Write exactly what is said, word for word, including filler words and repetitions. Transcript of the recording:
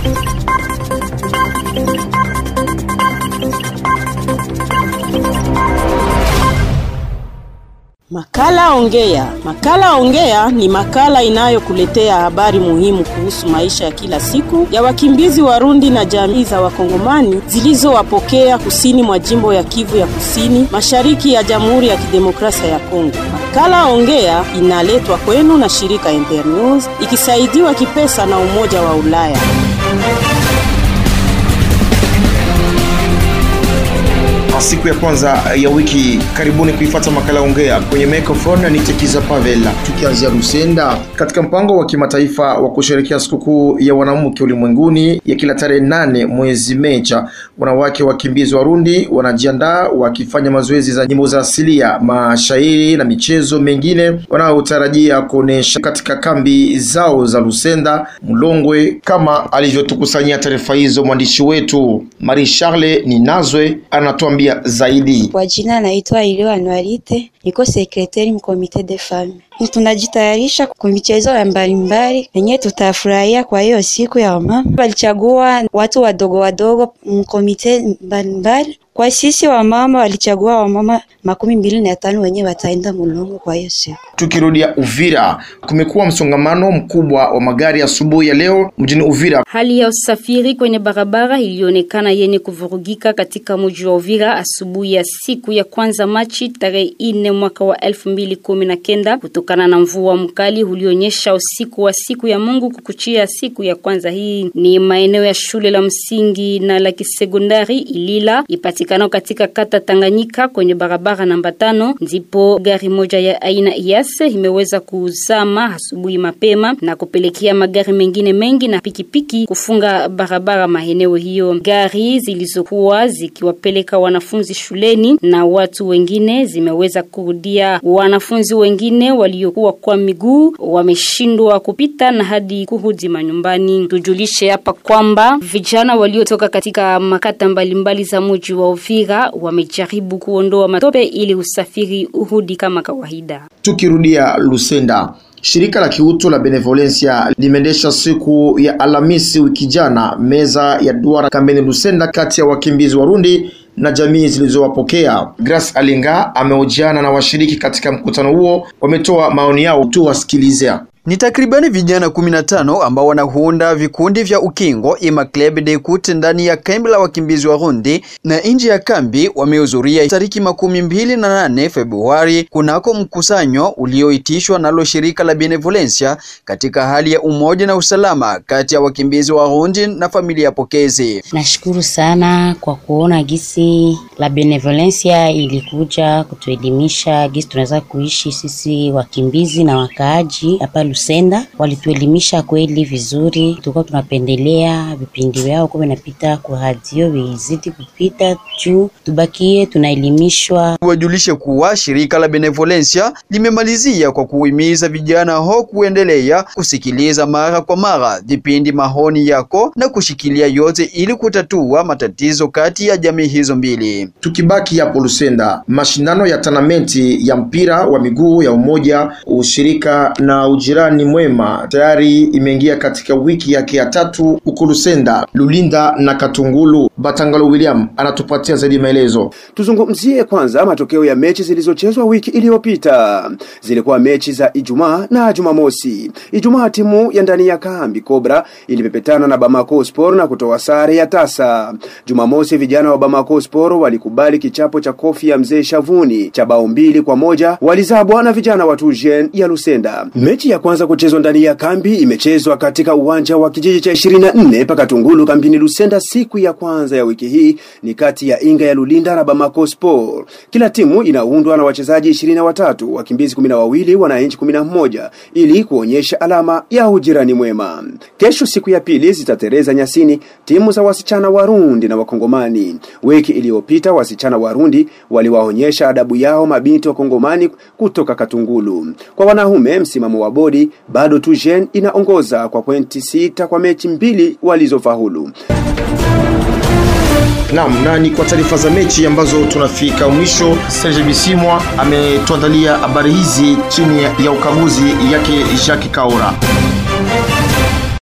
Makala Ongea. Makala Ongea ni makala inayokuletea habari muhimu kuhusu maisha ya kila siku ya wakimbizi Warundi na jamii za Wakongomani zilizowapokea kusini mwa jimbo ya Kivu ya Kusini, mashariki ya Jamhuri ya Kidemokrasia ya Kongo. Makala Ongea inaletwa kwenu na shirika Internews ikisaidiwa kipesa na Umoja wa Ulaya. Siku ya kwanza ya wiki, karibuni kuifuata makala Ongea. Kwenye microphone ni Tekiza Pavela. Tukianzia Lusenda, katika mpango wa kimataifa wa kusherehekea sikukuu ya wanawake ulimwenguni ya kila tarehe nane mwezi Mecha, wanawake wakimbizi Warundi wanajiandaa wakifanya mazoezi za nyimbo za asilia, mashairi na michezo mengine wanaotarajia kuonesha katika kambi zao za Lusenda, Mulongwe, kama alivyotukusanyia taarifa hizo mwandishi wetu Marie Charles Ninazwe anatuambia zaidi. Kwa jina naitwa Ilio Anuarite, niko sekretari mkomite de femme. Tunajitayarisha kwa michezo ya mbalimbali yenye tutafurahia kwa hiyo siku ya mama. Walichagua watu wadogo wadogo mkomite mbalimbali. Kwa sisi wa mama walichagua wa mama makumi mbili na tano wenye wataenda Mulongo kwa hiyo siku. Tukirudia Uvira, kumekuwa msongamano mkubwa wa magari asubuhi ya leo mjini Uvira. Hali ya usafiri kwenye barabara ilionekana yenye kuvurugika katika mji wa Uvira asubuhi ya siku ya kwanza Machi tarehe nne mwaka wa elfu mbili kumi na kenda kutokana na mvua mkali ulionyesha usiku wa siku ya Mungu kukuchia siku ya kwanza. Hii ni maeneo ya shule la msingi na la kisekondari Ilila ipatikana katika kata Tanganyika kwenye barabara namba tano, ndipo gari moja ya aina Iase imeweza kuzama asubuhi mapema na kupelekea magari mengine mengi na pikipiki kufunga barabara maeneo hiyo. Gari zilizokuwa zikiwapeleka wanafunzi shuleni na watu wengine zimeweza kurudia. Wanafunzi wengine waliokuwa kwa miguu wameshindwa kupita na hadi kurudi manyumbani. Tujulishe hapa kwamba vijana waliotoka katika makata mbalimbali za mji wa Uvira wamejaribu kuondoa matope ili usafiri urudi kama kawaida. Tukirudia Lusenda, shirika la kiutu la Benevolencia limeendesha siku ya Alhamisi wiki jana meza ya duara kambini Lusenda kati ya wakimbizi Warundi na jamii zilizowapokea. Grace Alinga amehojiana na washiriki katika mkutano huo, wametoa maoni yao, tu wasikilizea. Ni takribani vijana kumi na tano ambao wanahuunda vikundi vya ukingo ima Club de Kut ndani ya kambi la wakimbizi wa Warundi na nje ya kambi wamehudhuria tariki makumi mbili na nane Februari kunako mkusanyo ulioitishwa nalo shirika la Benevolencia katika hali ya umoja na usalama kati ya wakimbizi wa Warundi na familia pokezi. Nashukuru sana kwa kuona gisi la Benevolencia ilikuja kutuelimisha gisi tunaweza kuishi sisi wakimbizi na wakaaji hapa Lusenda. Walituelimisha kweli vizuri, tulikuwa tunapendelea vipindi vyao kwa vinapita kwa radio vizidi kupita juu tubakie tunaelimishwa. Wajulishe kuwa shirika la Benevolencia limemalizia kwa kuhimiza vijana ho kuendelea kusikiliza mara kwa mara vipindi mahoni yako na kushikilia yote ili kutatua matatizo kati ya jamii hizo mbili. Tukibaki hapo Lusenda, mashindano ya tanamenti ya mpira wa miguu ya umoja, ushirika na ujirani mwema tayari imeingia katika wiki yake ya tatu huko Lusenda, Lulinda na Katungulu. Batangalo William anatupatia zaidi maelezo. Tuzungumzie kwanza matokeo ya mechi zilizochezwa wiki iliyopita. Zilikuwa mechi za Ijumaa na Jumamosi. Ijumaa timu ya ndani ya kambi Cobra ilipepetana na Bamako Sport na kutoa sare ya tasa. Jumamosi vijana wa Bamako Sport walikubali kichapo cha Kofi ya Mzee Shavuni cha bao mbili kwa moja, walizabwa na vijana wa Tujen ya Lusenda. Mechi ya kwanza kuchezwa ndani ya kambi imechezwa katika uwanja wa kijiji cha ishirini na nne paka Tungulu kambini Lusenda. Siku ya kwanza ya wiki hii ni kati ya Inga ya Lulinda na Bamako Sport. Kila timu inaundwa na wachezaji ishirini na watatu, wakimbizi kumi na wawili, wananchi kumi na moja ili kuonyesha alama ya ujirani mwema. Kesho siku ya pili zitatereza nyasini timu za wasichana Warundi na Wakongomani. Wiki iliyopita wasichana Warundi waliwaonyesha adabu yao mabinti wa Kongomani kutoka Katungulu. Kwa wanaume msimamo wa bodi bado Tujen inaongoza kwa pointi sita kwa mechi mbili walizofaulu. Naam, nani kwa taarifa za mechi ambazo tunafika mwisho. Serge Bisimwa ametuandalia habari hizi chini ya ukaguzi yake Jacques Kaora.